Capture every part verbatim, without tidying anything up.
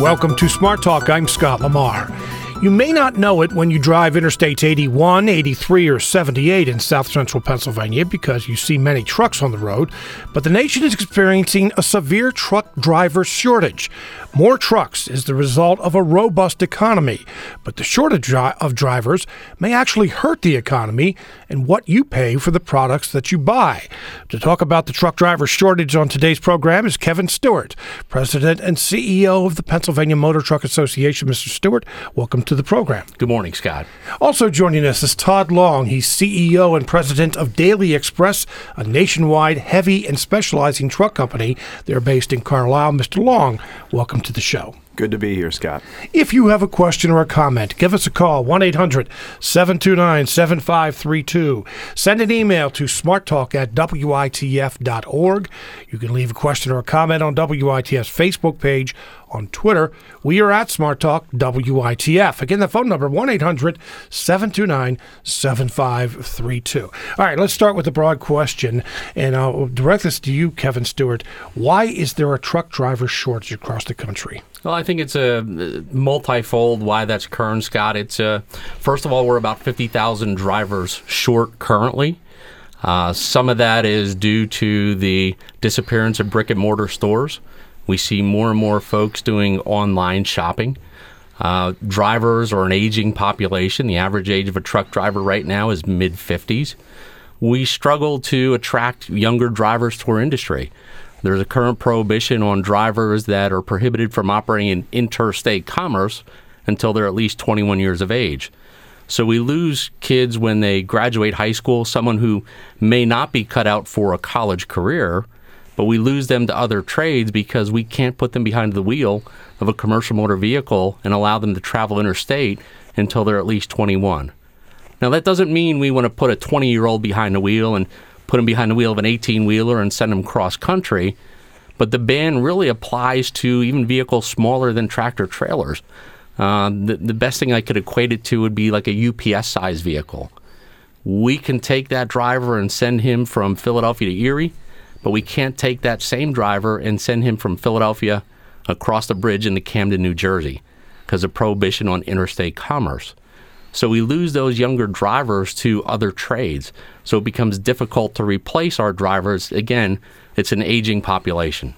Welcome to Smart Talk. I'm Scott Lamar. You may not know it when you drive Interstates eighty-one, eighty-three, or seventy-eight in south central Pennsylvania because you see many trucks on the road, but the nation is experiencing a severe truck driver shortage. More trucks is the result of a robust economy, but the shortage of drivers may actually hurt the economy and what you pay for the products that you buy. To talk about the truck driver shortage on today's program is Kevin Stewart, President and C E O of the Pennsylvania Motor Truck Association. Mister Stewart, welcome to the program. Good morning, Scott. Also joining us is Todd Long. He's C E O and President of Daily Express, a nationwide heavy and specializing truck company. They're based in Carlisle. Mister Long, welcome to the show. Good to be here, Scott. If you have a question or a comment, give us a call, one eight hundred seven two nine seven five three two. Send an email to smarttalk at W I T F dot org. You can leave a question or a comment on W I T F's Facebook page. On Twitter, we are at Smart Talk W I T F. Again, the phone number, one eight hundred seven two nine seven five three two. All right, let's start with the broad question, and I'll direct this to you, Kevin Stewart. Why is there a truck driver shortage across the country? Well, I think it's a multifold why that's occurring, Scott. It's uh, first of all, we're about fifty thousand drivers short currently. Uh, some of that is due to the disappearance of brick and mortar stores. We see more and more folks doing online shopping. Uh, drivers are an aging population. The average age of a truck driver right now is mid fifties. We struggle to attract younger drivers to our industry. There's a current prohibition on drivers that are prohibited from operating in interstate commerce until they're at least twenty-one years of age. So we lose kids when they graduate high school, someone who may not be cut out for a college career, but we lose them to other trades because we can't put them behind the wheel of a commercial motor vehicle and allow them to travel interstate until they're at least twenty-one. Now, that doesn't mean we want to put a twenty-year-old behind the wheel and put them behind the wheel of an eighteen-wheeler and send them cross-country, but the ban really applies to even vehicles smaller than tractor-trailers. Uh, the, the best thing I could equate it to would be like a U P S-sized vehicle. We can take that driver and send him from Philadelphia to Erie, but we can't take that same driver and send him from Philadelphia across the bridge into Camden, New Jersey, because of prohibition on interstate commerce. So we lose those younger drivers to other trades. So it becomes difficult to replace our drivers. Again, it's an aging population.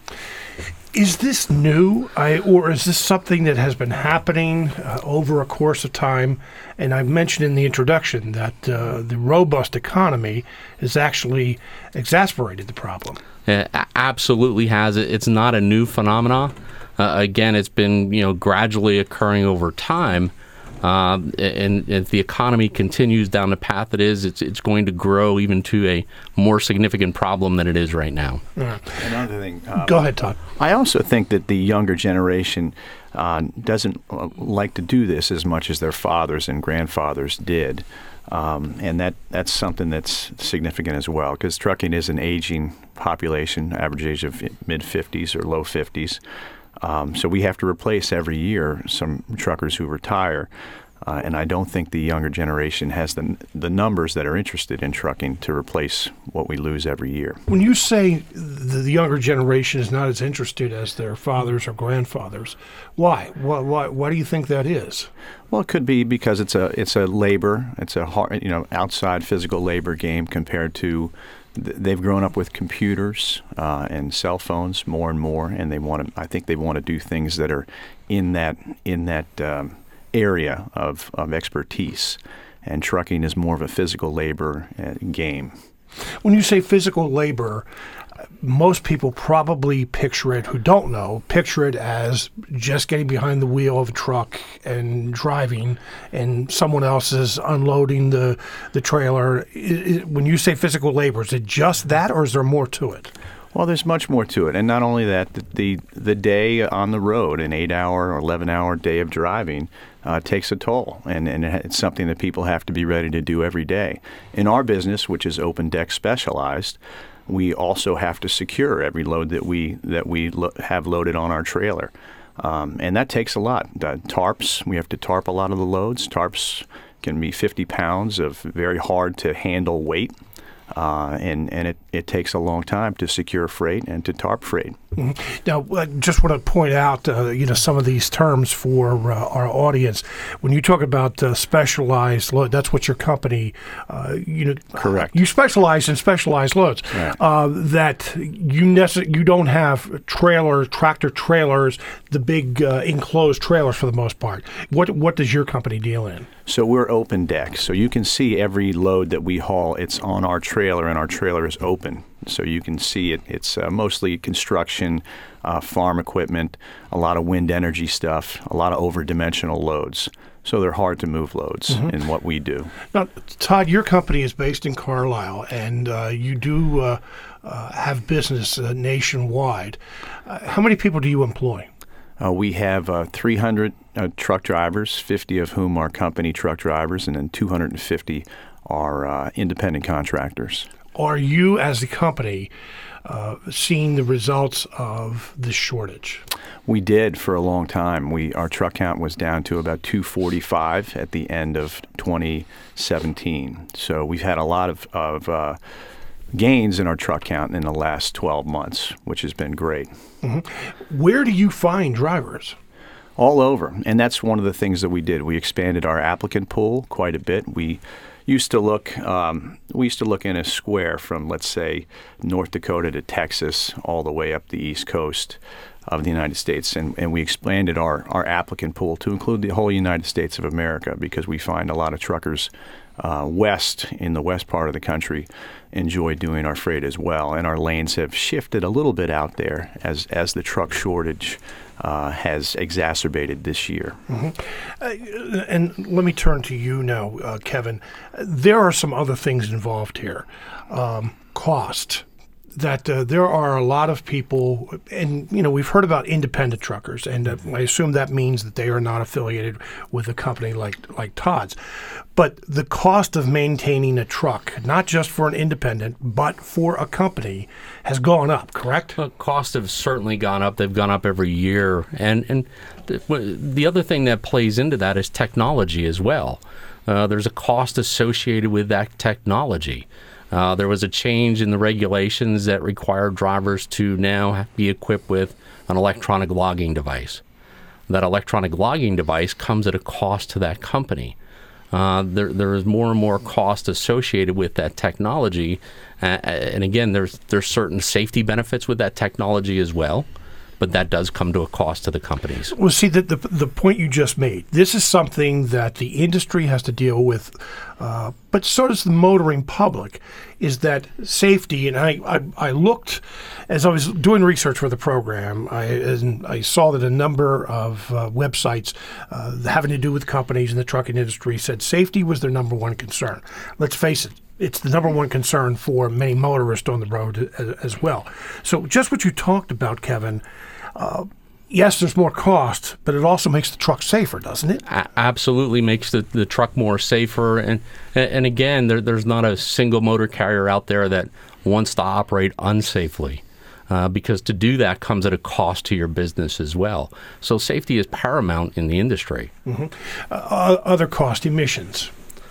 Is this new, I, or is this something that has been happening uh, over a course of time? And I mentioned in the introduction that uh, the robust economy has actually exacerbated the problem. It absolutely has. It's not a new phenomenon. Uh, again, it's been you know gradually occurring over time. Uh, and if the economy continues down the path it is, it's it's going to grow even to a more significant problem than it is right now. Yeah. Another thing. Uh, Go ahead, Todd. I also think that the younger generation uh, doesn't uh, like to do this as much as their fathers and grandfathers did. Um, and that, that's something that's significant as well, because trucking is an aging population, average age of mid fifties or low fifties. Um, so we have to replace every year some truckers who retire, uh, and I don't think the younger generation has the the numbers that are interested in trucking to replace what we lose every year. When you say the, the younger generation is not as interested as their fathers or grandfathers, why? Why, why? Why do you think that is? Well, it could be because it's a it's a labor, it's a hard, you know outside physical labor game compared to. They've grown up with computers uh, and cell phones more and more, and they want to. I think they want to do things that are in that in that um, area of, of expertise. And trucking is more of a physical labor uh, game. When you say physical labor, most people probably picture it, who don't know, picture it as just getting behind the wheel of a truck and driving, and someone else is unloading the, the trailer. It, it, when you say physical labor, is it just that, or is there more to it? Well, there's much more to it. And not only that, the the, the day on the road, an eight-hour or eleven-hour day of driving, uh, takes a toll. And, and it's something that people have to be ready to do every day. In our business, which is open deck specialized, we also have to secure every load that we that we lo- have loaded on our trailer. Um, and that takes a lot. The tarps, we have to tarp a lot of the loads. Tarps can be fifty pounds of very hard to handle weight. Uh, and and it, it takes a long time to secure freight and to tarp freight. Mm-hmm. Now, I just want to point out, uh, you know, some of these terms for uh, our audience. When you talk about uh, specialized load, that's what your company, uh, you know, Correct. You specialize in specialized loads. Right. Uh, that you nece- you don't have trailer tractor trailers, the big uh, enclosed trailers for the most part. What what does your company deal in? So we're open deck. So you can see every load that we haul. It's on our trailer, and our trailer is open. So you can see it. It's uh, mostly construction, uh, farm equipment, a lot of wind energy stuff, a lot of over-dimensional loads. So they're hard to move loads mm-hmm. in what we do. Now, Todd, your company is based in Carlisle, and uh, you do uh, uh, have business uh, nationwide. Uh, how many people do you employ? Uh, we have uh, three hundred uh, truck drivers, fifty of whom are company truck drivers, and then two hundred fifty are uh, independent contractors. Are you, as a company, uh, seeing the results of the shortage? We did for a long time. We our truck count was down to about two forty-five at the end of twenty seventeen. So we've had a lot of, of uh, gains in our truck count in the last twelve months, which has been great. Mm-hmm. Where do you find drivers? All over, and that's one of the things that we did. We expanded our applicant pool quite a bit. We used to look um, we used to look in a square from, let's say, North Dakota to Texas, all the way up the East Coast of the United States, and, and we expanded our, our applicant pool to include the whole United States of America, because we find a lot of truckers uh, west, in the west part of the country, enjoy doing our freight as well, and our lanes have shifted a little bit out there as, as the truck shortage uh, has exacerbated this year. Mm-hmm. Uh, and let me turn to you now, uh, Kevin. There are some other things involved here. Um, cost. That uh, there are a lot of people, and you know, we've heard about independent truckers, and uh, I assume that means that they are not affiliated with a company like like Todd's. But the cost of maintaining a truck, not just for an independent, but for a company, has gone up. Correct? Well, costs have certainly gone up. They've gone up every year, and and the, the other thing that plays into that is technology as well. Uh, there's a cost associated with that technology. Uh, there was a change in the regulations that required drivers to now be equipped with an electronic logging device. That electronic logging device comes at a cost to that company. Uh, there, there is more and more cost associated with that technology, uh, and again, there's there's certain safety benefits with that technology as well. But that does come to a cost to the companies. Well, see, the, the, the point you just made, this is something that the industry has to deal with, uh, but so does the motoring public, is that safety. And I, I, I looked, as I was doing research for the program, I, and I saw that a number of uh, websites uh, having to do with companies in the trucking industry said safety was their number one concern. Let's face it. It's the number one concern for many motorists on the road as, as well. So just what you talked about, Kevin, uh, yes, there's more cost, but it also makes the truck safer, doesn't it? A- absolutely makes the, the truck more safer. And and again, there, there's not a single motor carrier out there that wants to operate unsafely, uh, because to do that comes at a cost to your business as well. So safety is paramount in the industry. Mm-hmm. Uh, other cost, emissions.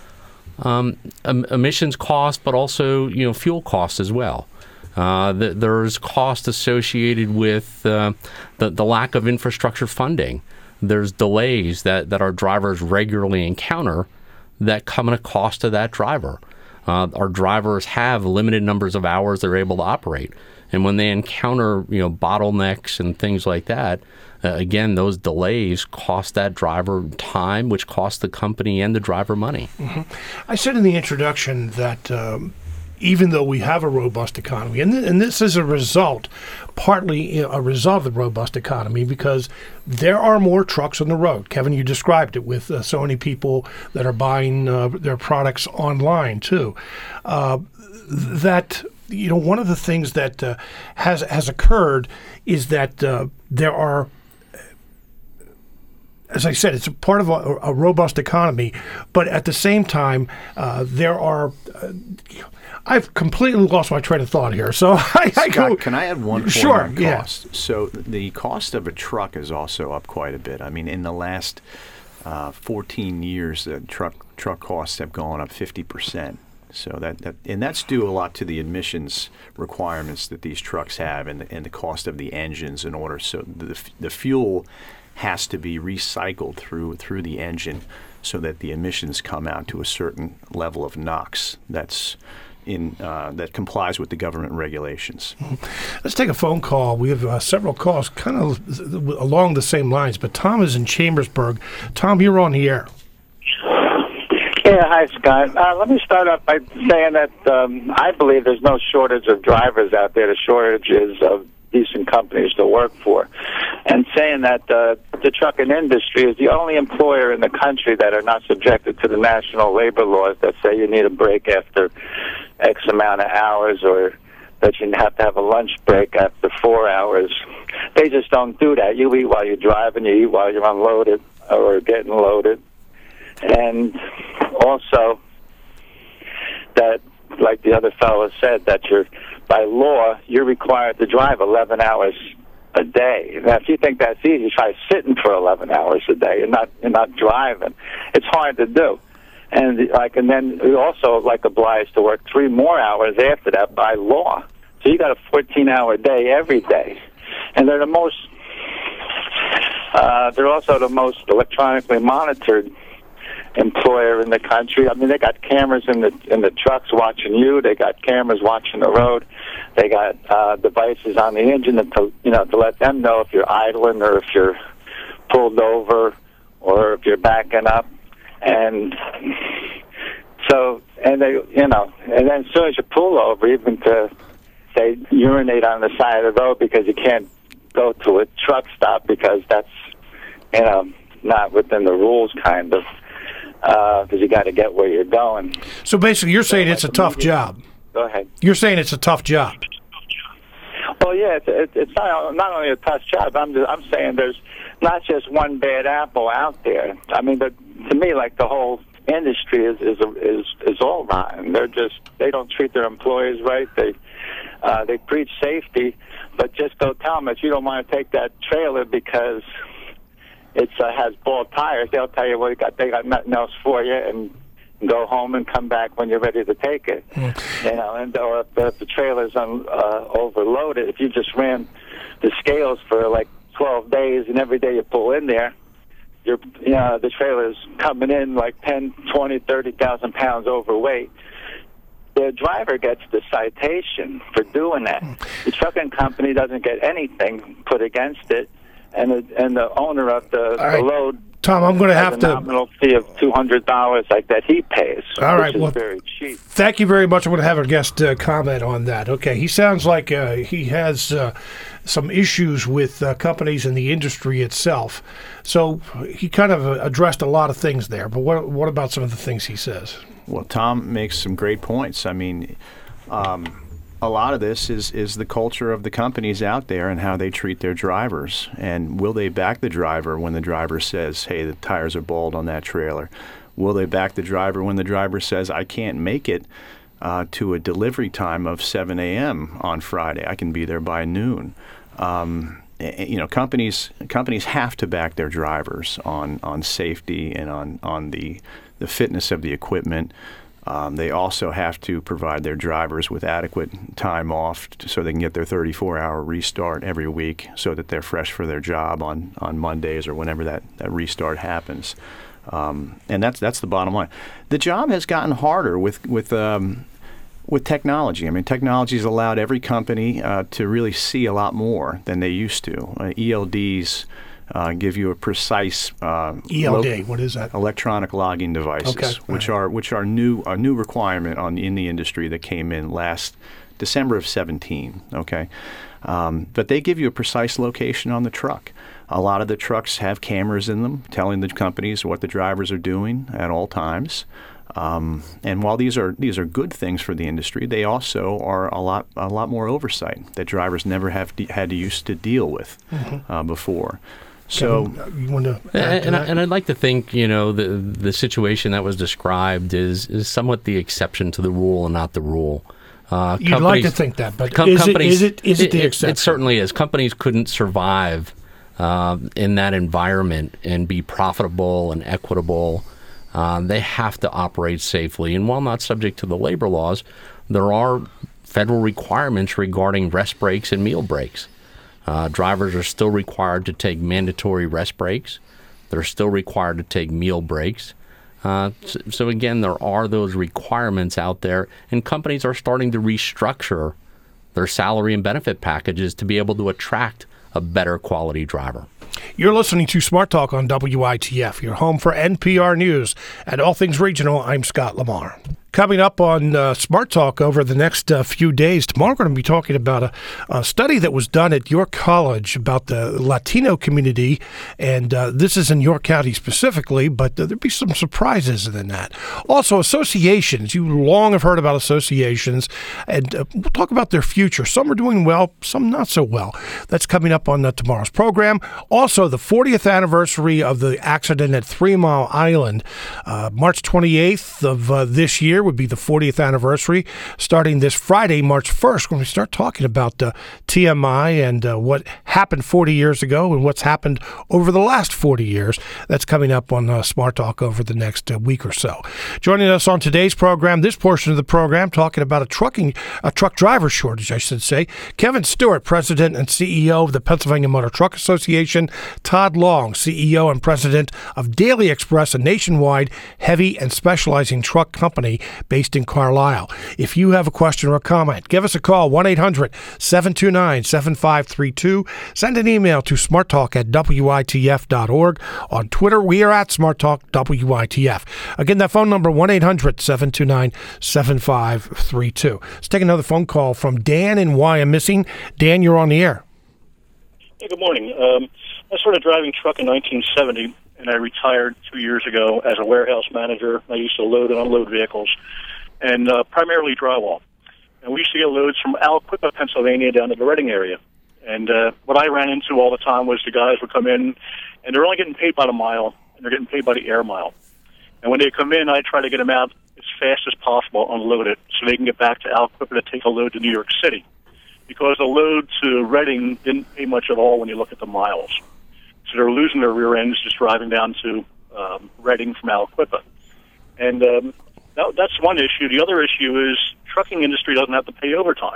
Um, em- emissions cost, but also, you know, fuel costs as well. Uh, th- there's cost associated with uh, the, the lack of infrastructure funding. There's delays that, that our drivers regularly encounter that come at a cost to that driver. Uh, our drivers have limited numbers of hours they're able to operate. And when they encounter, you know, bottlenecks and things like that, uh, again, those delays cost that driver time, which costs the company and the driver money. Mm-hmm. I said in the introduction that um, even though we have a robust economy, and, th- and this is a result, partly a result of the robust economy, because there are more trucks on the road. Kevin, you described it with uh, so many people that are buying uh, their products online too. Uh, that you know, one of the things that uh, has has occurred is that uh, there are, as I said, it's a part of a, a robust economy, but at the same time, uh, there are. Uh, I've completely lost my train of thought here. So I, I Scott, go. Can I add one point sure, on cost? Yeah. So the cost of a truck is also up quite a bit. I mean, in the last uh, fourteen years, the truck truck costs have gone up fifty percent. So that, that and that's due a lot to the emissions requirements that these trucks have, and the, and the cost of the engines in order. So the the fuel has to be recycled through through the engine, so that the emissions come out to a certain level of NOx that's in uh, that complies with the government regulations. Let's take a phone call. We have uh, several calls kind of along the same lines, but Tom is in Chambersburg. Tom, you're on the air. Yeah, hi, Scott. Uh, let me start off by saying that um, I believe there's no shortage of drivers out there. The shortage is of decent companies to work for. And saying that uh, the trucking industry is the only employer in the country that are not subjected to the national labor laws that say you need a break after X amount of hours, or that you have to have a lunch break after four hours. They just don't do that. You eat while you're driving, you eat while you're unloaded or getting loaded. And also that, like the other fellow said, that you're, by law, you're required to drive eleven hours a day. Now, if you think that's easy, try sitting for eleven hours a day and not and not driving. It's hard to do. And like, and then you're also like obliged to work three more hours after that by law. So you got a fourteen-hour day every day, and they're the most. Uh, they're also the most electronically monitored employer in the country. I mean, they got cameras in the in the trucks watching you. They got cameras watching the road. They got uh, devices on the engine to you know to let them know if you're idling or if you're pulled over or if you're backing up. And so, and they, you know, and then as soon as you pull over, even to they urinate on the side of the road because you can't go to a truck stop because that's you know not within the rules, kind of. Because uh, you got to get where you're going. So basically, you're saying it's a tough job. Go ahead. You're saying it's a tough job. Well, yeah, it's, it's, it's not not only a tough job. I'm just, I'm saying there's not just one bad apple out there. I mean, the, to me, like the whole industry is is is is all rotten. They're just they don't treat their employees right. They uh, they preach safety, but just go tell them that you don't want to take that trailer because it uh, has bald tires. They'll tell you, well, you got, they got nothing else for you, and go home and come back when you're ready to take it. Mm. You know, and or if, if the trailer's un, uh, overloaded, if you just ran the scales for like twelve days, and every day you pull in there, you're, you know, the trailer's coming in like ten, twenty, thirty thousand pounds overweight. The driver gets the citation for doing that. Mm. The trucking company doesn't get anything put against it. And the, and the owner of the, right. the load, Tom, I'm going to have a to nominal fee of two hundred dollars, like that he pays. All right, which is well, very cheap. Thank you very much. I'm going to have our guest uh, comment on that. Okay, he sounds like uh, he has uh, some issues with uh, companies in the industry itself. So he kind of addressed a lot of things there. But what what about some of the things he says? Well, Tom makes some great points. I mean. Um, A lot of this is, is the culture of the companies out there and how they treat their drivers. And will they back the driver when the driver says, hey, the tires are bald on that trailer? Will they back the driver when the driver says, I can't make it uh, to a delivery time of seven a.m. on Friday. I can be there by noon. Um, you know, companies companies have to back their drivers on, on safety and on, on the, the fitness of the equipment. Um, they also have to provide their drivers with adequate time off to, so they can get their thirty-four hour restart every week so that they're fresh for their job on, on Mondays or whenever that, that restart happens. Um, and that's that's the bottom line. The job has gotten harder with with um, with technology. I mean, technology has allowed every company uh, to really see a lot more than they used to. Uh, E L Ds Uh, give you a precise uh, E L D. lo- What is that? Electronic logging devices, Okay. which Right. are which are new a new requirement on in the industry that came in last December of seventeen. Okay, um, but they give you a precise location on the truck. A lot of the trucks have cameras in them, telling the companies what the drivers are doing at all times. Um, and while these are these are good things for the industry, they also are a lot a lot more oversight that drivers never have de- had to used to deal with mm-hmm. uh, before. So, Kevin, you want to and, and, I, and I'd like to think, you know, the the situation that was described is, is somewhat the exception to the rule and not the rule. Uh, You'd like to think that, but com- is, it, companies, is it is it the it, exception? It certainly is. Companies couldn't survive uh, in that environment and be profitable and equitable uh, they have to operate safely. And while not subject to the labor laws, there are federal requirements regarding rest breaks and meal breaks. Uh, drivers are still required to take mandatory rest breaks. They're still required to take meal breaks. Uh, so, so again, there are those requirements out there, and companies are starting to restructure their salary and benefit packages to be able to attract a better quality driver. You're listening to Smart Talk on W I T F, your home for N P R News. At All Things Regional, I'm Scott Lamar. Coming up on uh, Smart Talk over the next uh, few days, tomorrow we're going to be talking about a, a study that was done at York College about the Latino community, and uh, this is in York County specifically, but uh, there'll be some surprises in that. Also, associations. You long have heard about associations, and uh, we'll talk about their future. Some are doing well, some not so well. That's coming up on uh, tomorrow's program. Also, the fortieth anniversary of the accident at Three Mile Island, uh, March twenty-eighth of uh, this year would be the fortieth anniversary. Starting this Friday, March first, when we start talking about uh, T M I and uh, what happened forty years ago and what's happened over the last forty years. That's coming up on uh, Smart Talk over the next uh, week or so. Joining us on today's program, this portion of the program, talking about a trucking, a truck driver shortage, I should say. Kevin Stewart, President and C E O of the Pennsylvania Motor Truck Association. Todd Long, C E O and President of Daily Express, a nationwide heavy and specializing truck company based in Carlisle. If you have a question or a comment, give us a call, one eight hundred seven two nine seven five three two. Send an email to smarttalk at W I T F dot org. On Twitter, we are at SmartTalk W I T F. Again, that phone number, one eight hundred seven two nine seven five three two. Let's take another phone call from Dan in Wyomissing. Dan, you're on the air. Hey, good morning. Um, I started driving truck in nineteen seventy, and I retired two years ago as a warehouse manager. I used to load and unload vehicles, and uh, primarily drywall. And we used to get loads from Aliquippa, Pennsylvania, down to the Reading area. And uh, what I ran into all the time was the guys would come in, and they're only getting paid by the mile, and they're getting paid by the air mile. And when they come in, I try to get them out as fast as possible, unload it, so they can get back to Aliquippa to take a load to New York City. Because the load to Reading didn't pay much at all when you look at the miles. So they're losing their rear ends just driving down to um, Reading from Aliquippa. And um, that, that's one issue. The other issue is trucking industry doesn't have to pay overtime.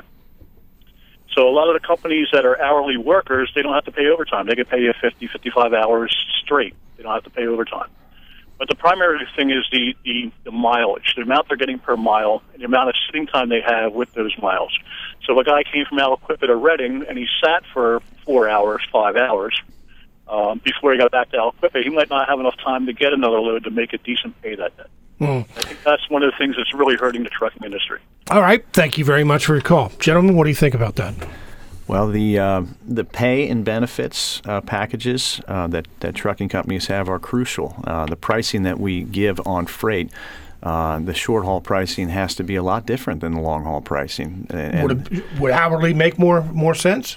So a lot of the companies that are hourly workers, they don't have to pay overtime. They can pay you fifty, fifty-five hours straight. They don't have to pay overtime. But the primary thing is the, the, the mileage, the amount they're getting per mile, and the amount of sitting time they have with those miles. So if a guy came from Aliquippa to Reading, and he sat for four hours, five hours, um, before he got back to Aliquippa, he might not have enough time to get another load to make a decent pay that day. Mm. I think that's one of the things that's really hurting the trucking industry. All right. Thank you very much for your call. Gentlemen, what do you think about that? Well, the uh, the pay and benefits uh, packages uh, that, that trucking companies have are crucial. Uh, the pricing that we give on freight, uh, the short haul pricing has to be a lot different than the long haul pricing. And would, it, would hourly make more more sense?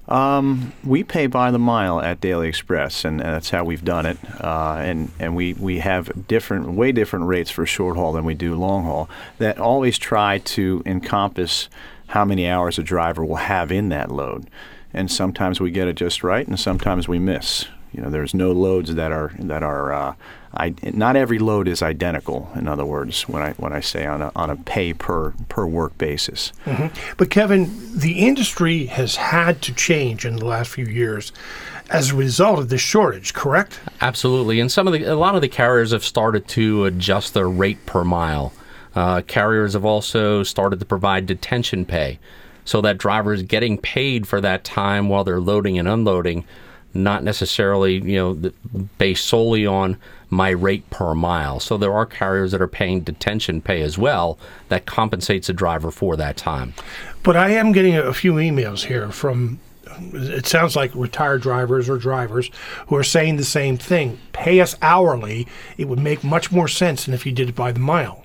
Um, we pay by the mile at Daily Express, and, and that's how we've done it. Uh, and and we, we have different, way different rates for short haul than we do long haul that always try to encompass how many hours a driver will have in that load. And sometimes we get it just right, and sometimes we miss. You know, there's no loads that are that are uh, I, not every load is identical. In other words, when I when I say on a on a pay per per work basis. Mm-hmm. But Kevin, the industry has had to change in the last few years as a result of this shortage, correct? Absolutely, and some of the a lot of the carriers have started to adjust their rate per mile. Uh, carriers have also started to provide detention pay, so that drivers getting paid for that time while they're loading and unloading, not necessarily, you know, based solely on my rate per mile. So there are carriers that are paying detention pay as well that compensates a driver for that time. But I am getting a few emails here from, it sounds like retired drivers or drivers who are saying the same thing. Pay us hourly. It would make much more sense than if you did it by the mile.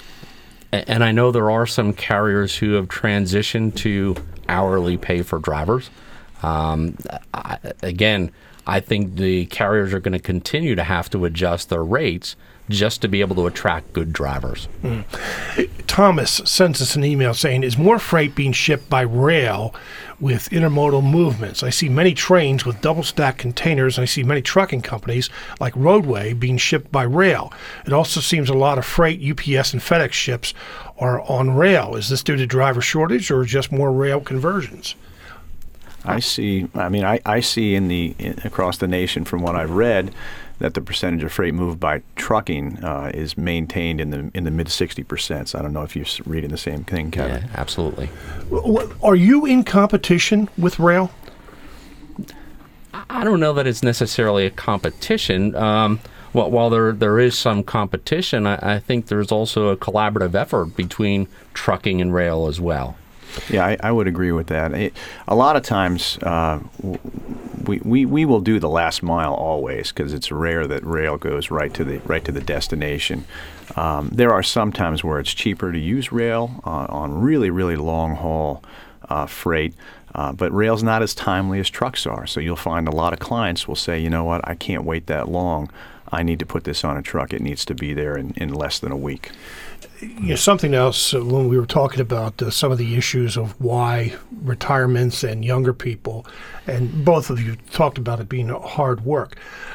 And I know there are some carriers who have transitioned to hourly pay for drivers. Um, I, again, I think the carriers are going to continue to have to adjust their rates just to be able to attract good drivers. Mm. Thomas sends us an email saying, is more freight being shipped by rail with intermodal movements? I see many trains with double-stack containers, and I see many trucking companies like Roadway being shipped by rail. It also seems a lot of freight U P S and FedEx ships are on rail. Is this due to driver shortage or just more rail conversions? I see. I mean, I, I see in the in, across the nation from what I've read that the percentage of freight moved by trucking uh, is maintained in the in the mid sixty percent. So I don't know if you're reading the same thing, Kevin. Yeah, absolutely. Are you in competition with rail? I don't know that it's necessarily a competition. Um, well, while there there is some competition, I, I think there's also a collaborative effort between trucking and rail as well. Yeah, I, I would agree with that. It, a lot of times, uh, we, we we will do the last mile always because it's rare that rail goes right to the right to the destination. Um, there are some times where it's cheaper to use rail uh, on really really long haul uh, freight, uh, but rail's not as timely as trucks are. So you'll find a lot of clients will say, you know what, I can't wait that long. I need to put this on a truck. It needs to be there in, in less than a week. You know, something else, uh, when we were talking about uh, some of the issues of why retirements and younger people, and both of you talked about it being hard work.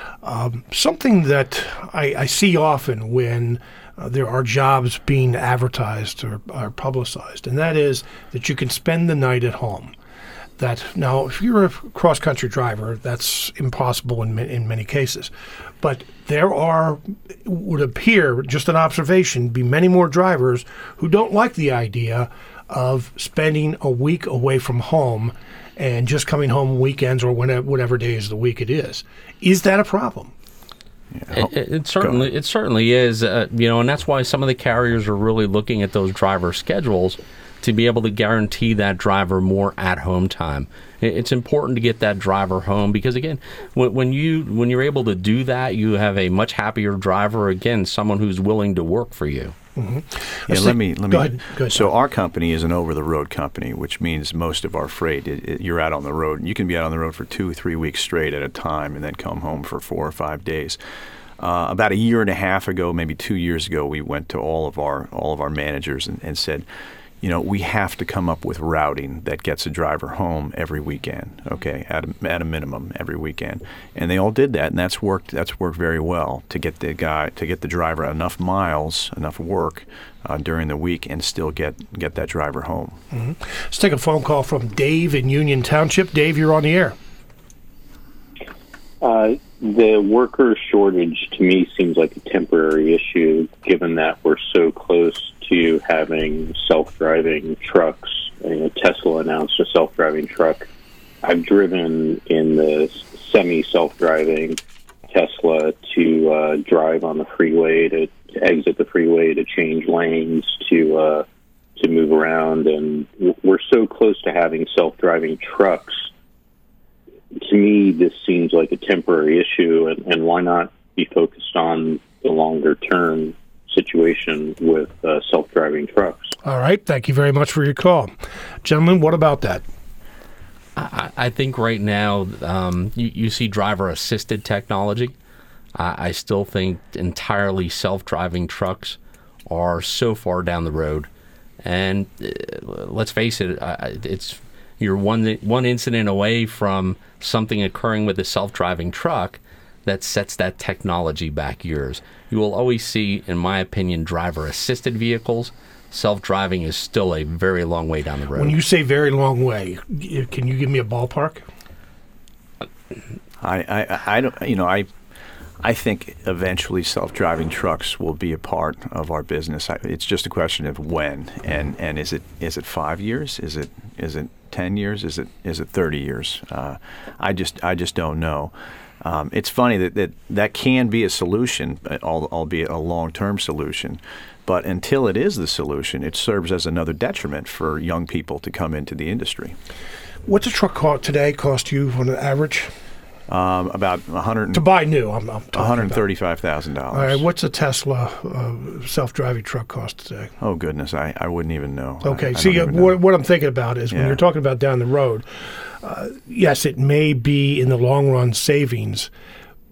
Um, something that I, I see often when uh, there are jobs being advertised or, or publicized, and that is that you can spend the night at home. That now, if you're a cross-country driver, that's impossible in in many cases. But there are, would appear, just an observation, be many more drivers who don't like the idea of spending a week away from home and just coming home weekends or whenever, whatever days of the week it is. Is that a problem? Yeah. It, it, it certainly it certainly is, uh, you know, and that's why some of the carriers are really looking at those driver schedules to be able to guarantee that driver more at-home time. It's important to get that driver home because, again, when, when you when you're able to do that, you have a much happier driver. Again, someone who's willing to work for you. Mm-hmm. Yeah, let me let me. Go ahead. Go ahead, so our company is an over-the-road company, which means most of our freight it, it, you're out on the road. You can be out on the road for two, three weeks straight at a time, and then come home for four or five days. Uh, about a year and a half ago, maybe two years ago, we went to all of our all of our managers and, and said, you know, we have to come up with routing that gets a driver home every weekend, okay, at a, at a minimum every weekend. And they all did that, and that's worked that's worked very well to get the guy to get the driver enough miles, enough work uh, during the week and still get get that driver home. Mm-hmm. Let's take a phone call from Dave in Union Township. Dave, you're on the air. Uh, the worker shortage to me seems like a temporary issue, given that we're so close to having self-driving trucks. You know, Tesla announced a self-driving truck. I've driven in the semi-self-driving Tesla to uh, drive on the freeway, to, to exit the freeway, to change lanes, to uh, to move around, and we're so close to having self-driving trucks. To me, this seems like a temporary issue, and, and why not be focused on the longer-term situation with uh, self-driving trucks? All right. Thank you very much for your call. Gentlemen, what about that? I, I think right now um, you, you see driver-assisted technology. I, I still think entirely self-driving trucks are so far down the road. And uh, let's face it, uh, it's you're one one incident away from something occurring with a self-driving truck that sets that technology back years. You will always see, in my opinion, driver-assisted vehicles. Self-driving is still a very long way down the road. When you say very long way, can you give me a ballpark? I, I, I don't, you know, I, I think eventually self-driving trucks will be a part of our business. I, it's just a question of when, and, and is it is it five years? Is it is it ten years? Is it is it thirty years? Uh, I just I just don't know. Um, it's funny that, that that can be a solution, albeit a long-term solution. But until it is the solution, it serves as another detriment for young people to come into the industry. What's a truck cost today cost you on an average? Um, about one hundred to buy new. I'm, I'm one hundred thirty-five thousand dollars. All right. What's a Tesla uh, self-driving truck cost today? Oh goodness, I, I wouldn't even know. Okay. I, I See, uh, what, what I'm thinking about is yeah. when you're talking about down the road. Uh, yes, it may be in the long run savings,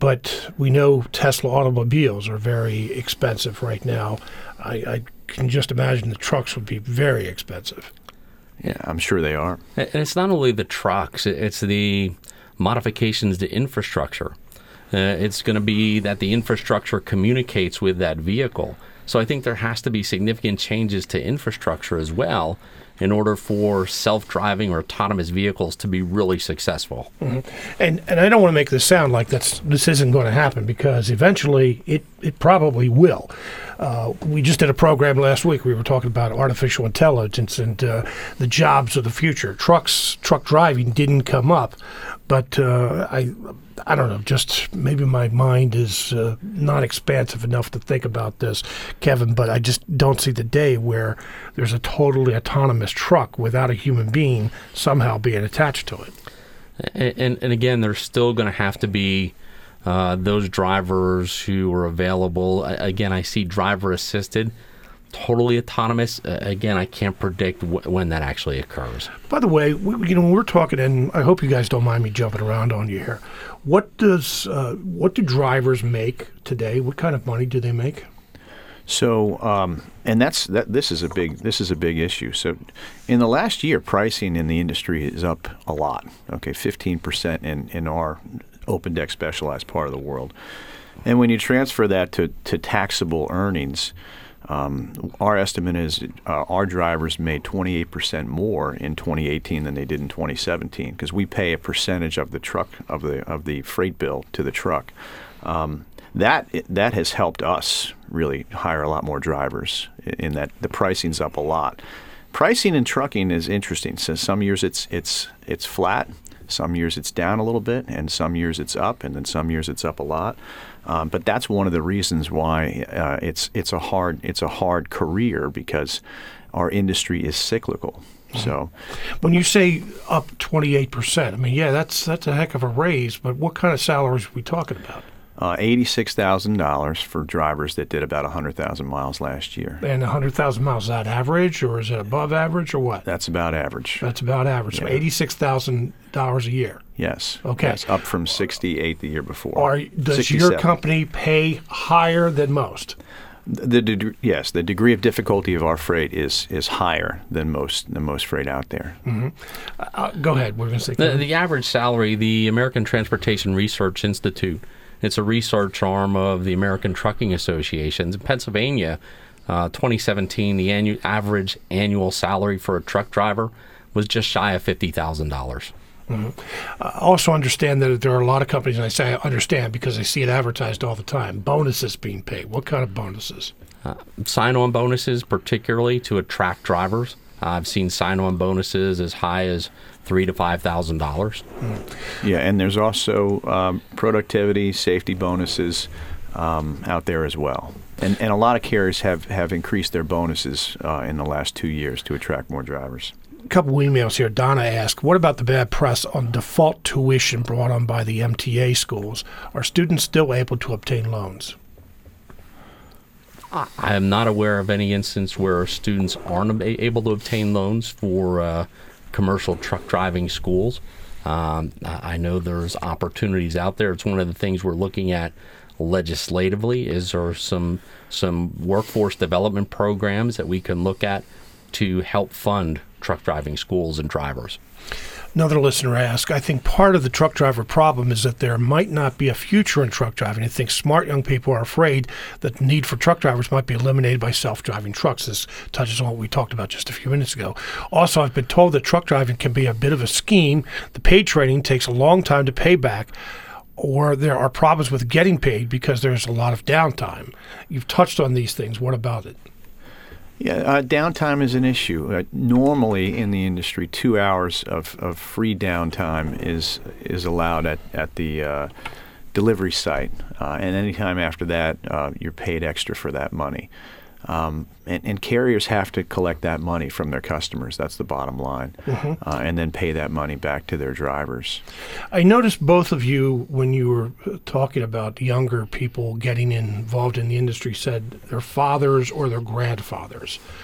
but we know Tesla automobiles are very expensive right now. I, I can just imagine the trucks would be very expensive. Yeah, I'm sure they are. And it's not only the trucks, it's the modifications to infrastructure. Uh, it's going to be that the infrastructure communicates with that vehicle. So I think there has to be significant changes to infrastructure as well in order for self-driving or autonomous vehicles to be really successful. Mm-hmm. And and I don't want to make this sound like that's this isn't going to happen, because eventually it, it probably will. Uh, we just did a program last week. We were talking about artificial intelligence and uh, the jobs of the future. Trucks, truck driving didn't come up, but uh, I, I don't know. Just maybe my mind is uh, not expansive enough to think about this, Kevin. But I just don't see the day where there's a totally autonomous truck without a human being somehow being attached to it. And, and, and again, there's still going to have to be Uh, those drivers who are available. I, again, I see driver assisted, totally autonomous. Uh, again, I can't predict w- when that actually occurs. By the way, we, you know, when we're talking, and I hope you guys don't mind me jumping around on you here. What does uh, what do drivers make today? What kind of money do they make? So, um, and that's that. This is a big. This is a big issue. So, in the last year, pricing in the industry is up a lot. Okay, fifteen percent in in our open deck specialized part of the world. And when you transfer that to, to taxable earnings, um, our estimate is uh, our drivers made twenty-eight percent more in twenty eighteen than they did in twenty seventeen, because we pay a percentage of the truck of the of the freight bill to the truck. Um, that that has helped us really hire a lot more drivers, in that the pricing's up a lot. Pricing in trucking is interesting. So some years it's it's it's flat. Some years it's down a little bit, and some years it's up, and then some years it's up a lot. Um, but that's one of the reasons why uh, it's it's a hard it's a hard career, because our industry is cyclical. Mm-hmm. So, when you say up twenty-eight percent, I mean, yeah, that's that's a heck of a raise. But what kind of salaries are we talking about? Uh, eighty-six thousand dollars for drivers that did about one hundred thousand miles last year. And one hundred thousand miles, is that average, or is it above average, or what? That's about average. That's about average. Yeah. So eighty-six thousand dollars a year. Yes. Okay. Yes, up from sixty-eight the year before. Are, does sixty-seven. your company pay higher than most? The, the yes, the degree of difficulty of our freight is is higher than most than most freight out there. Mm-hmm. Uh, go ahead. We're going to say the, the average salary. The American Transportation Research Institute. It's a research arm of the American Trucking Association. In Pennsylvania, uh, twenty seventeen, the annual average annual salary for a truck driver was just shy of fifty thousand dollars. Mm-hmm. I also understand that there are a lot of companies, and I say I understand because I see it advertised all the time, bonuses being paid. What kind of bonuses? Uh, sign-on bonuses, particularly to attract drivers. Uh, I've seen sign-on bonuses as high as three to five thousand dollars. Yeah, and there's also um, productivity, safety bonuses um, out there as well. And and a lot of carriers have, have increased their bonuses uh, in the last two years to attract more drivers. A couple of emails here. Donna asked, what about the bad press on default tuition brought on by the M T A schools? Are students still able to obtain loans? I am not aware of any instance where students aren't able to obtain loans for uh, commercial truck driving schools. Um, I know there's opportunities out there. It's one of the things we're looking at legislatively. Is there some some workforce development programs that we can look at to help fund truck driving schools and drivers? Another listener asked, I think part of the truck driver problem is that there might not be a future in truck driving. I think smart young people are afraid that the need for truck drivers might be eliminated by self-driving trucks. This touches on what we talked about just a few minutes ago. Also, I've been told that truck driving can be a bit of a scheme. The paid training takes a long time to pay back, or there are problems with getting paid because there's a lot of downtime. You've touched on these things. What about it? Yeah, uh, downtime is an issue. Uh, normally in the industry, two hours of, of free downtime is is allowed at, at the uh, delivery site. Uh, and any time after that, uh, you're paid extra for that money. Um, and, and carriers have to collect that money from their customers. That's the bottom line. Mm-hmm. uh, and then pay that money back to their drivers. I noticed both of you, when you were talking about younger people getting involved in the industry, said their fathers or their grandfathers.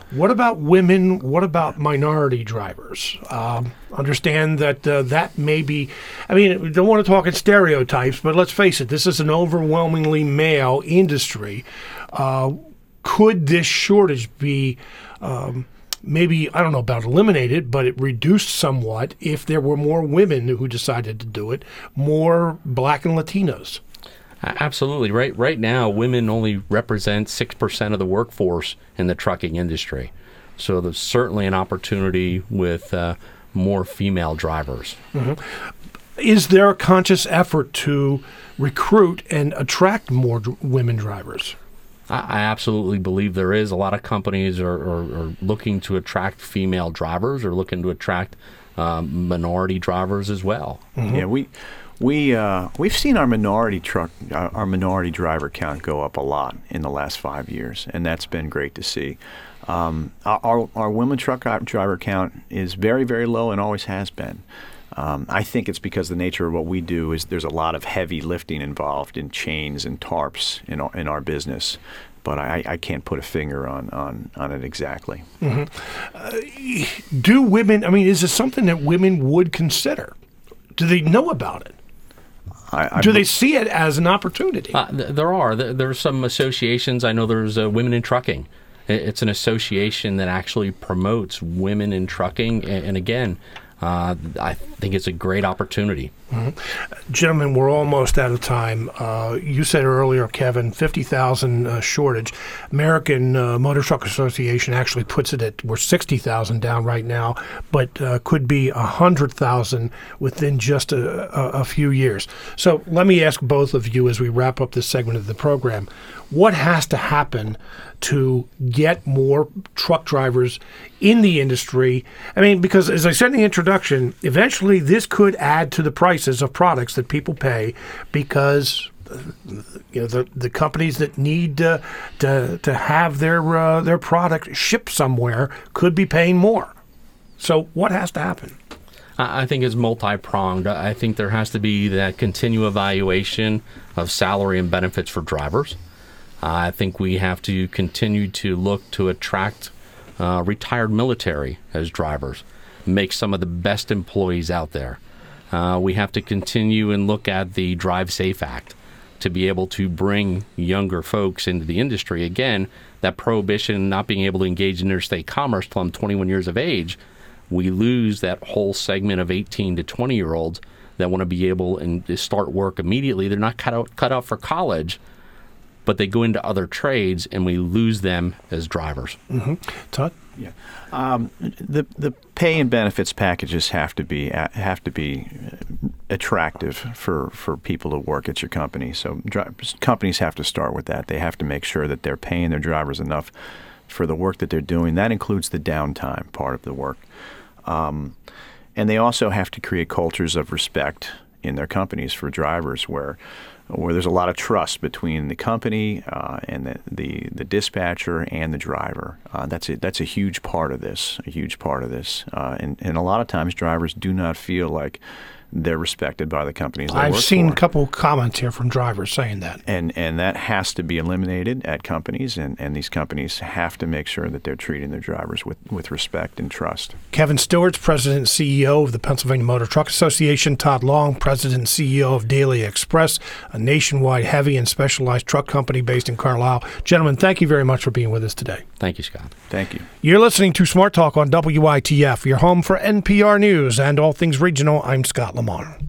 What about women? What about minority drivers? Um, understand that uh, that may be, I mean, we don't want to talk in stereotypes, but let's face it, this is an overwhelmingly male industry. Uh, could this shortage be um, maybe, I don't know about eliminated, but it reduced somewhat if there were more women who decided to do it, more Black and Latinos? Absolutely. Right Right now, women only represent six percent of the workforce in the trucking industry. So there's certainly an opportunity with uh, more female drivers. Mm-hmm. Is there a conscious effort to recruit and attract more d- women drivers? I, I absolutely believe there is. A lot of companies are, are, are looking to attract female drivers or looking to attract um, minority drivers as well. Mm-hmm. Yeah, we... We uh, we've seen our minority truck, uh, our minority driver count go up a lot in the last five years, and that's been great to see. Um, our our women truck driver count is very very low and always has been. Um, I think it's because the nature of what we do is there's a lot of heavy lifting involved in chains and tarps in our, in our business. But I, I can't put a finger on, on, on it exactly. Mm-hmm. Uh, do women? I mean, is it something that women would consider? Do they know about it? I, I Do they see it as an opportunity? Uh, th- there are. There, there's some associations. I know there's uh, Women in Trucking. It's an association that actually promotes women in trucking. And, and again, uh, I think it's a great opportunity. Mm-hmm. Gentlemen, we're almost out of time. Uh, you said earlier, Kevin, fifty thousand uh, shortage. American uh, Motor Truck Association actually puts it at, we're sixty thousand down right now, but uh, could be one hundred thousand within just a, a, a few years. So let me ask both of you as we wrap up this segment of the program, what has to happen to get more truck drivers in the industry? I mean, because as I said in the introduction, eventually this could add to the prices of products that people pay because you know the the companies that need uh, to to have their uh, their product shipped somewhere could be paying more. So what has to happen? I think it's multi-pronged. I think there has to be that continual evaluation of salary and benefits for drivers. Uh, I think we have to continue to look to attract uh, retired military as drivers, make some of the best employees out there. Uh, we have to continue and look at the Drive Safe Act to be able to bring younger folks into the industry. Again, that prohibition not being able to engage in interstate commerce till I'm twenty-one years of age, we lose that whole segment of eighteen to twenty-year-olds that want to be able and start work immediately. They're not cut out, cut out for college, but they go into other trades, and we lose them as drivers. Mm-hmm. Todd? Yeah. Um, the the pay and benefits packages have to be have to be attractive for, for people to work at your company. So dri- companies have to start with that. They have to make sure that they're paying their drivers enough for the work that they're doing. That includes the downtime part of the work. Um, and they also have to create cultures of respect in their companies for drivers where where there's a lot of trust between the company uh, and the, the, the dispatcher and the driver. Uh, that's a, that's a huge part of this, a huge part of this. Uh, and, and a lot of times drivers do not feel like they're respected by the companies they I've work seen for. a couple of comments here from drivers saying that. And and that has to be eliminated at companies, and, and these companies have to make sure that they're treating their drivers with, with respect and trust. Kevin Stewart's President and C E O of the Pennsylvania Motor Truck Association. Todd Long, President and C E O of Daily Express, a nationwide heavy and specialized truck company based in Carlisle. Gentlemen, thank you very much for being with us today. Thank you, Scott. Thank you. You're listening to Smart Talk on W I T F, your home for N P R News and all things regional. I'm Scott Lamar.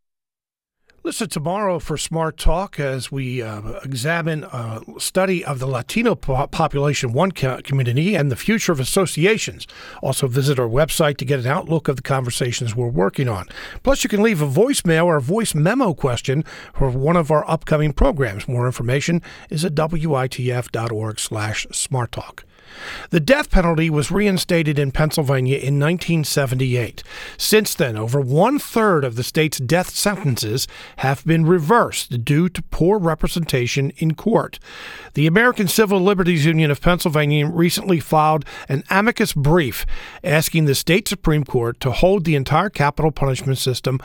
Listen tomorrow for Smart Talk as we uh, examine a study of the Latino po- population one co- community and the future of associations. Also visit our website to get an outlook of the conversations we're working on. Plus, you can leave a voicemail or a voice memo question for one of our upcoming programs. More information is at witf.org slash smart talk. The death penalty was reinstated in Pennsylvania in nineteen seventy-eight. Since then, over one-third of the state's death sentences have been reversed due to poor representation in court. The American Civil Liberties Union of Pennsylvania recently filed an amicus brief asking the state Supreme Court to hold the entire capital punishment system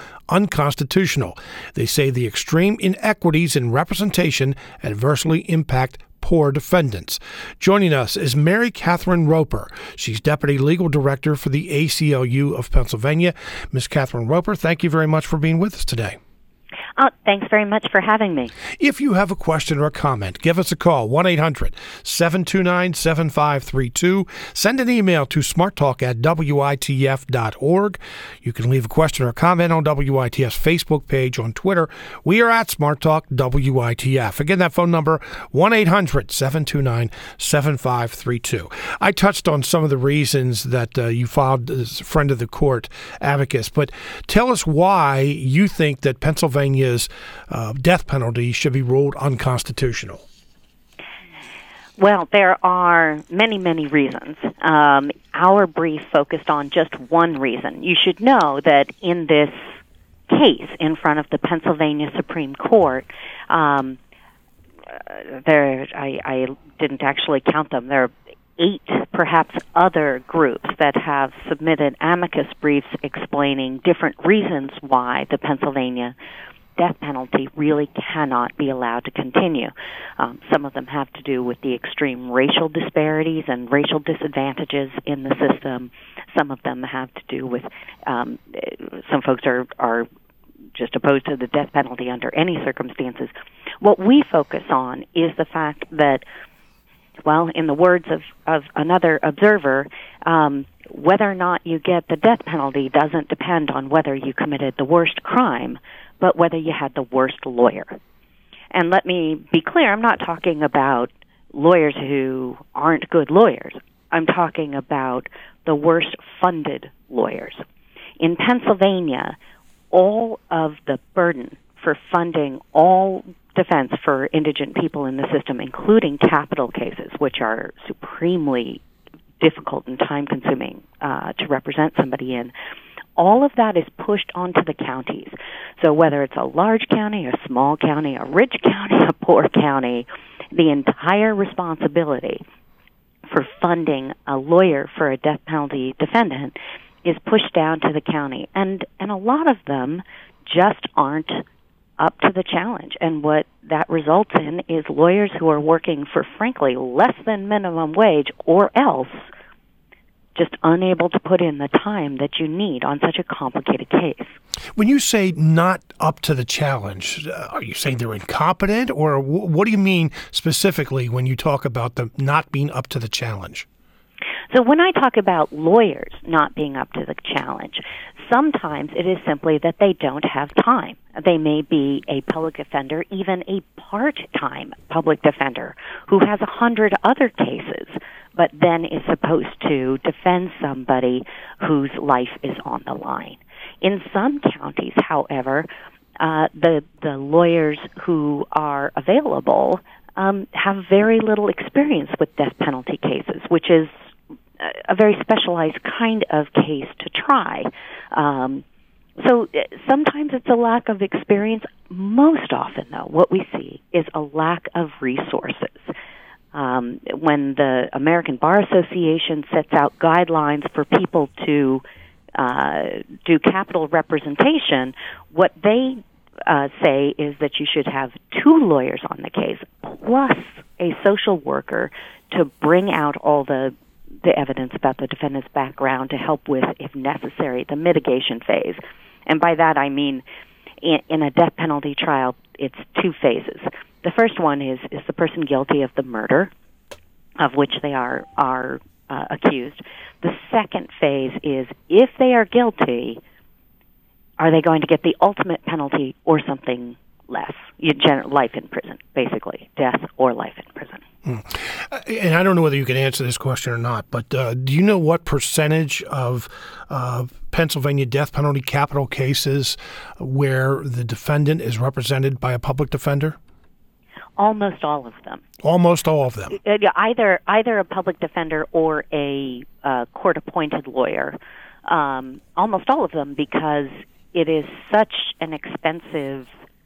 unconstitutional. They say the extreme inequities in representation adversely impact poor defendants. Joining us is Mary Catherine Roper. She's Deputy Legal Director for the A C L U of Pennsylvania. Miz Catherine Roper, thank you very much for being with us today. Oh, thanks very much for having me. If you have a question or a comment, give us a call, one eight hundred seven two nine seven five three two. Send an email to smarttalk at W I T F dot org. You can leave a question or a comment on W I T F's Facebook page, on Twitter. We are at SmartTalk W I T F. Again, that phone number, one eight hundred seven two nine seven five three two. I touched on some of the reasons that uh, you filed as a friend of the court, amicus, but tell us why you think that Pennsylvania Uh, death penalty should be ruled unconstitutional. Well, there are many, many reasons. Um, our brief focused on just one reason. You should know that in this case in front of the Pennsylvania Supreme Court, um, there I, I didn't actually count them. There are eight, perhaps, other groups that have submitted amicus briefs explaining different reasons why the Pennsylvania death penalty really cannot be allowed to continue. Um, some of them have to do with the extreme racial disparities and racial disadvantages in the system. Some of them have to do with um, some folks are, are just opposed to the death penalty under any circumstances. What we focus on is the fact that, well, in the words of, of another observer, um, whether or not you get the death penalty doesn't depend on whether you committed the worst crime, but whether you had the worst lawyer. And let me be clear, I'm not talking about lawyers who aren't good lawyers. I'm talking about the worst funded lawyers. In Pennsylvania, all of the burden for funding all defense for indigent people in the system, including capital cases, which are supremely difficult and time-consuming uh, to represent somebody in, all of that is pushed onto the counties. So whether it's a large county, a small county, a rich county, a poor county, the entire responsibility for funding a lawyer for a death penalty defendant is pushed down to the county. And, and a lot of them just aren't up to the challenge. And what that results in is lawyers who are working for, frankly, less than minimum wage or else just unable to put in the time that you need on such a complicated case. When you say not up to the challenge, uh, are you saying they're incompetent, or w- what do you mean specifically when you talk about them not being up to the challenge? So when I talk about lawyers not being up to the challenge, sometimes it is simply that they don't have time. They may be a public defender, even a part-time public defender, who has a hundred other cases, but then is supposed to defend somebody whose life is on the line. In some counties, however, uh, the the lawyers who are available um, have very little experience with death penalty cases, which is a very specialized kind of case to try. Um, so sometimes it's a lack of experience. Most often, though, what we see is a lack of resources. Um, when the American Bar Association sets out guidelines for people to uh, do capital representation, what they uh, say is that you should have two lawyers on the case, plus a social worker to bring out all the the evidence about the defendant's background to help with, if necessary, the mitigation phase. And by that I mean in, in a death penalty trial, it's two phases. The first one is, is the person guilty of the murder of which they are, are uh, accused. The second phase is, if they are guilty, are they going to get the ultimate penalty or something less? You gen- life in prison, basically, death or life in prison. Hmm. And I don't know whether you can answer this question or not, but uh, do you know what percentage of uh, Pennsylvania death penalty capital cases where the defendant is represented by a public defender? Almost all of them. Almost all of them. Either either a public defender or a uh, court-appointed lawyer. Um, almost all of them, because it is such an expensive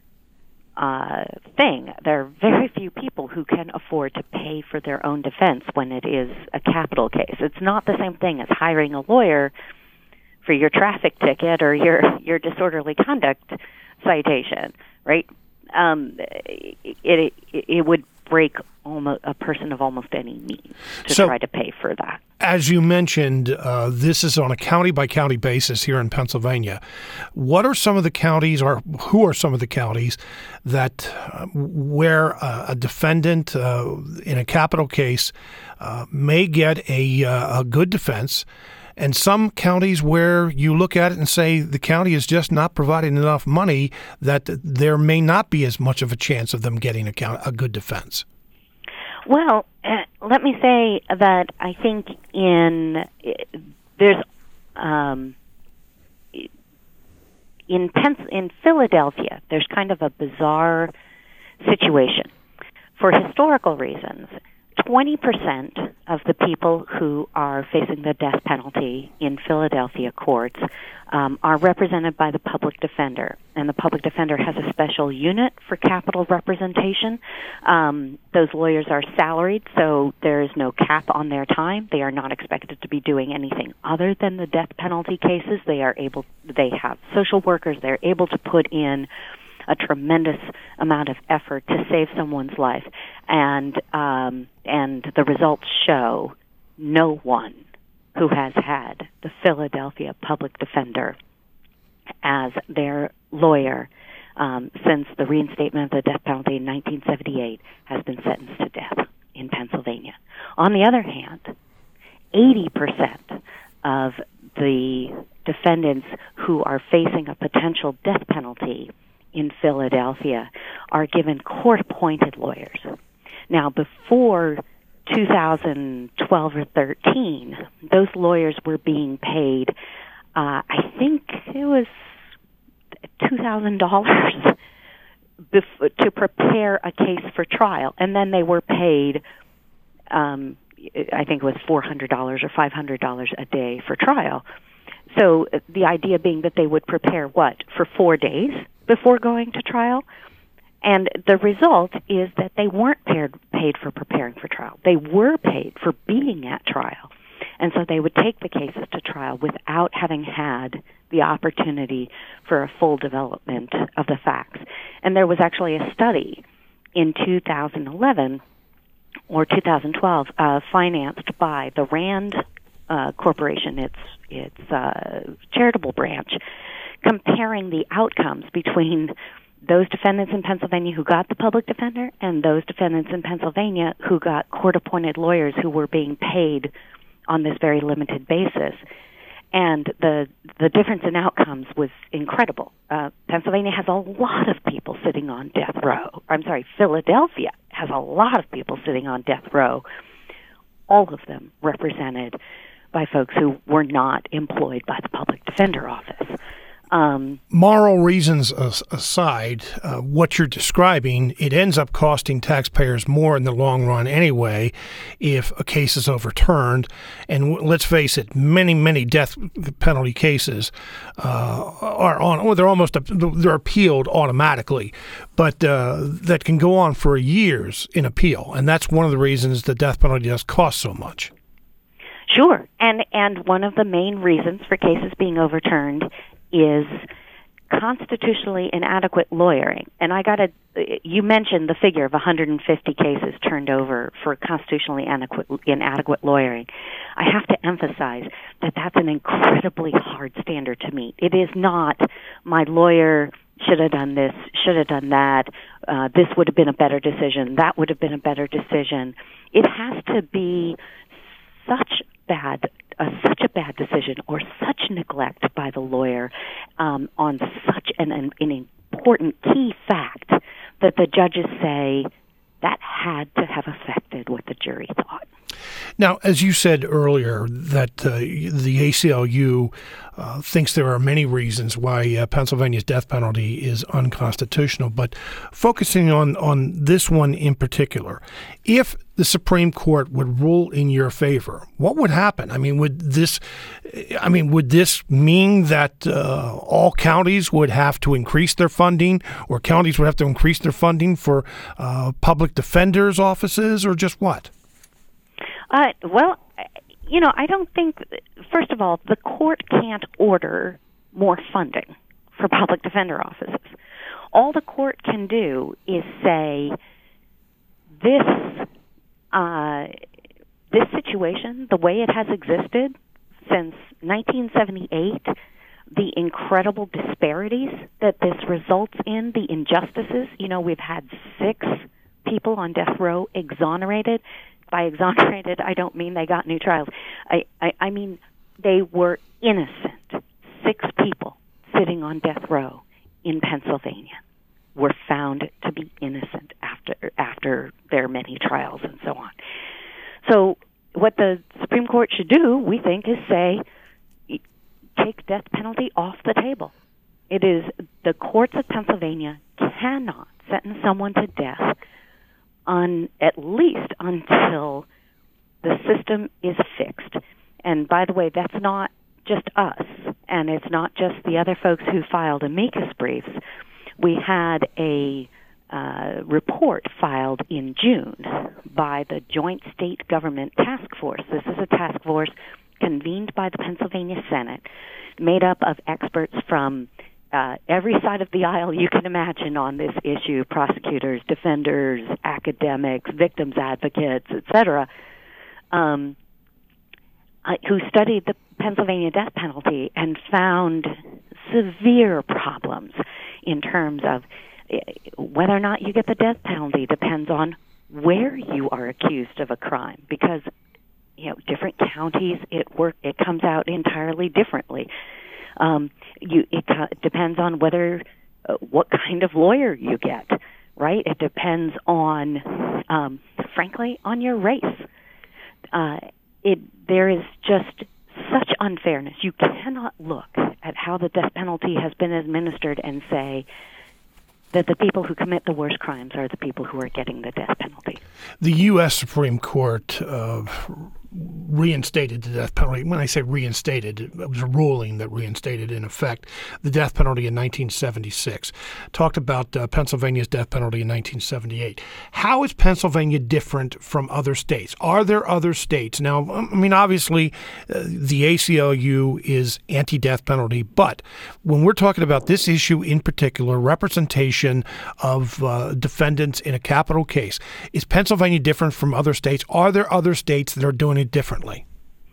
Uh, thing. There are very few people who can afford to pay for their own defense when it is a capital case. It's not the same thing as hiring a lawyer for your traffic ticket or your, your disorderly conduct citation, right? Um, it, it, it would break almost a person of almost any means to So- try to pay for that. As you mentioned, uh, this is on a county-by-county basis here in Pennsylvania. What are some of the counties, or who are some of the counties, that uh, where uh, a defendant uh, in a capital case uh, may get a, uh, a good defense, and some counties where you look at it and say the county is just not providing enough money that there may not be as much of a chance of them getting a, count, a good defense? Well, uh, let me say that I think in uh, there's um, in Pens- in Philadelphia there's kind of a bizarre situation. For historical reasons, twenty percent of the people who are facing the death penalty in Philadelphia courts um, are represented by the public defender, and the public defender has a special unit for capital representation. Um, those lawyers are salaried, so there is no cap on their time. They are not expected to be doing anything other than the death penalty cases. They are able, they have social workers. They're able to put in a tremendous amount of effort to save someone's life, and um, and the results show no one who has had the Philadelphia public defender as their lawyer um, since the reinstatement of the death penalty in nineteen seventy-eight has been sentenced to death in Pennsylvania. On the other hand, eighty percent of the defendants who are facing a potential death penalty in Philadelphia are given court-appointed lawyers. Now, before two thousand twelve or thirteen, those lawyers were being paid, uh, I think it was two thousand dollars bef- to prepare a case for trial, and then they were paid, um, I think it was four hundred dollars or five hundred dollars a day for trial. So uh, the idea being that they would prepare what, for four days before going to trial? And the result is that they weren't paid, paid for preparing for trial. They were paid for being at trial. And so they would take the cases to trial without having had the opportunity for a full development of the facts. And there was actually a study in two thousand eleven or two thousand twelve uh, financed by the RAND uh, Corporation, its, its uh, charitable branch, comparing the outcomes between those defendants in Pennsylvania who got the public defender and those defendants in Pennsylvania who got court-appointed lawyers who were being paid on this very limited basis. And the the difference in outcomes was incredible. Uh, Pennsylvania has a lot of people sitting on death row. I'm sorry, Philadelphia has a lot of people sitting on death row, all of them represented by folks who were not employed by the public defender office. Um, Moral reasons as- aside, uh, what you're describing, it ends up costing taxpayers more in the long run anyway if a case is overturned. And w- let's face it, many, many death penalty cases uh, are on, or they're almost, they're appealed automatically, but uh, that can go on for years in appeal. And that's one of the reasons the death penalty does cost so much. Sure. And, and one of the main reasons for cases being overturned is constitutionally inadequate lawyering. And I got to, you mentioned the figure of one hundred fifty cases turned over for constitutionally inadequate, inadequate lawyering. I have to emphasize that that's an incredibly hard standard to meet. It is not, my lawyer should have done this, should have done that, uh, this would have been a better decision, that would have been a better decision. It has to be such bad Uh, such a bad decision or such neglect by the lawyer um, on such an, an, an important key fact that the judges say that had to have affected what the jury thought. Now, as you said earlier, that uh, the A C L U uh, thinks there are many reasons why uh, Pennsylvania's death penalty is unconstitutional, but focusing on, on this one in particular, if the Supreme Court would rule in your favor, what would happen? I mean, would this, I mean, would this mean that uh, all counties would have to increase their funding, or counties would have to increase their funding for uh, public defenders' offices, or just what? Uh, well, you know, I don't think, first of all, the court can't order more funding for public defender offices. All the court can do is say, this uh, this situation, the way it has existed since nineteen seventy-eight, the incredible disparities that this results in, the injustices. You know, we've had six people on death row exonerated. By exonerated, I don't mean they got new trials. I, I, I mean they were innocent. Six people sitting on death row in Pennsylvania were found to be innocent after after their many trials and so on. So what the Supreme Court should do, we think, is say, take death penalty off the table. It is the courts of Pennsylvania cannot sentence someone to death on at least until the system is fixed. And by the way, that's not just us, and it's not just the other folks who filed amicus briefs. We had a uh, report filed in June by the Joint State Government Task Force. This is a task force convened by the Pennsylvania Senate, made up of experts from uh, every side of the aisle you can imagine on this issue: prosecutors, defenders, academics, victims advocates, et cetera, um, uh, who studied the Pennsylvania death penalty and found severe problems in terms of whether or not you get the death penalty depends on where you are accused of a crime, because you know different counties it work it comes out entirely differently. Um, you it uh, depends on whether uh, what kind of lawyer you get, right? It depends on, um, frankly, on your race. Uh, it there is just such unfairness. You cannot look at how the death penalty has been administered and say that the people who commit the worst crimes are the people who are getting the death penalty. The U S Supreme Court uh, reinstated the death penalty. When I say reinstated, it was a ruling that reinstated, in effect, the death penalty in nineteen seventy-six. Talked about uh, Pennsylvania's death penalty in nineteen seventy-eight. How is Pennsylvania different from other states? Are there other states? Now, I mean, obviously, uh, the A C L U is anti-death penalty, but when we're talking about this issue in particular, representation of uh, defendants in a capital case, is Pennsylvania different from other states? Are there other states that are doing it differently?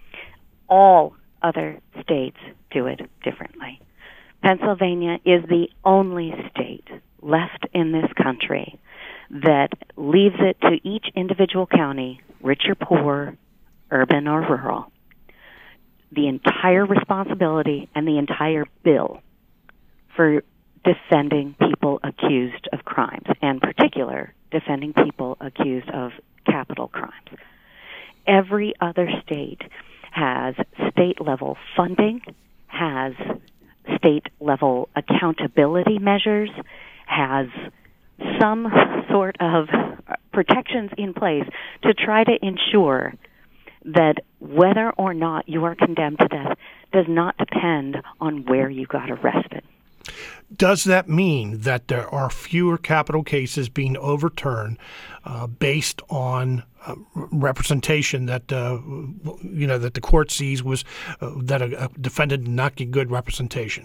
All other states do it differently. Pennsylvania is the only state left in this country that leaves it to each individual county, rich or poor, urban or rural, the entire responsibility and the entire bill for defending people accused of crimes, and in particular, defending people accused of capital crimes. Every other state has state-level funding, has state-level accountability measures, has some sort of protections in place to try to ensure that whether or not you are condemned to death does not depend on where you got arrested. Does that mean that there are fewer capital cases being overturned uh, based on uh, representation that uh, you know that the court sees was uh, that a, a defendant did not get good representation?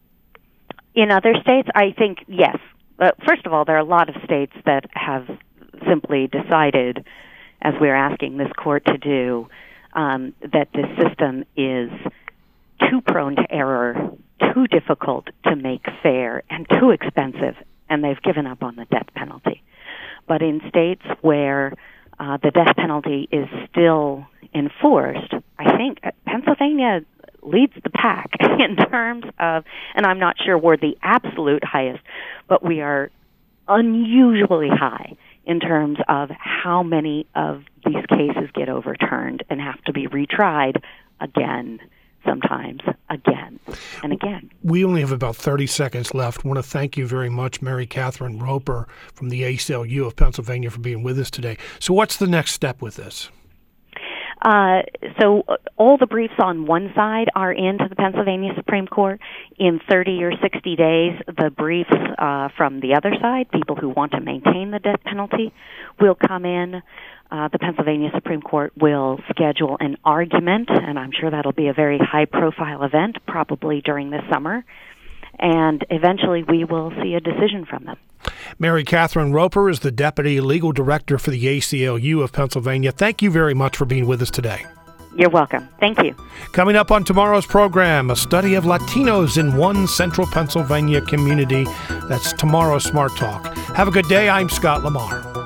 In other states, I think yes. Uh, first of all, there are a lot of states that have simply decided, as we're asking this court to do, um, that this system is too prone to error, too difficult to make fair, and too expensive, and they've given up on the death penalty. But in states where uh, the death penalty is still enforced, I think Pennsylvania leads the pack in terms of, and I'm not sure we're the absolute highest, but we are unusually high in terms of how many of these cases get overturned and have to be retried again, sometimes again and again. We only have about thirty seconds left. I want to thank you very much, Mary Catherine Roper from the A C L U of Pennsylvania, for being with us today. So what's the next step with this? Uh, so all the briefs on one side are into the Pennsylvania Supreme Court. In thirty or sixty days, the briefs uh, from the other side, people who want to maintain the death penalty, will come in. Uh, the Pennsylvania Supreme Court will schedule an argument, and I'm sure that'll be a very high-profile event, probably during the summer. And eventually we will see a decision from them. Mary Catherine Roper is the Deputy Legal Director for the A C L U of Pennsylvania. Thank you very much for being with us today. You're welcome. Thank you. Coming up on tomorrow's program, a study of Latinos in one central Pennsylvania community. That's tomorrow's Smart Talk. Have a good day. I'm Scott Lamar.